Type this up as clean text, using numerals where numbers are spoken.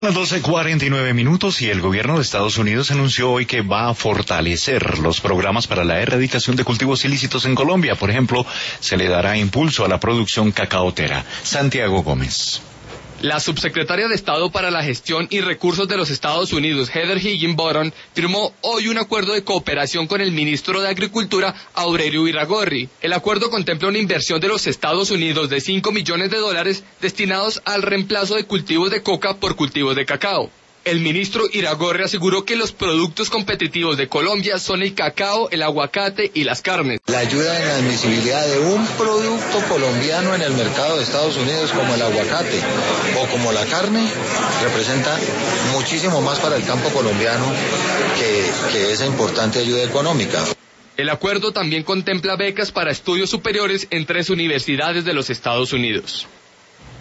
Las 12:49 y el gobierno de Estados Unidos anunció hoy que va a fortalecer los programas para la erradicación de cultivos ilícitos en Colombia. Por ejemplo, se le dará impulso a la producción cacaotera. Santiago Gómez. La subsecretaria de Estado para la Gestión y Recursos de los Estados Unidos, Heather Higginbottom, firmó hoy un acuerdo de cooperación con el ministro de Agricultura, Aurelio Iragorri. El acuerdo contempla una inversión de los Estados Unidos de $5 millones destinados al reemplazo de cultivos de coca por cultivos de cacao. El ministro Iragorri aseguró que los productos competitivos de Colombia son el cacao, el aguacate y las carnes. La ayuda en la admisibilidad de un producto colombiano en el mercado de Estados Unidos como el aguacate o como la carne representa muchísimo más para el campo colombiano que esa importante ayuda económica. El acuerdo también contempla becas para estudios superiores en 3 universidades de los Estados Unidos.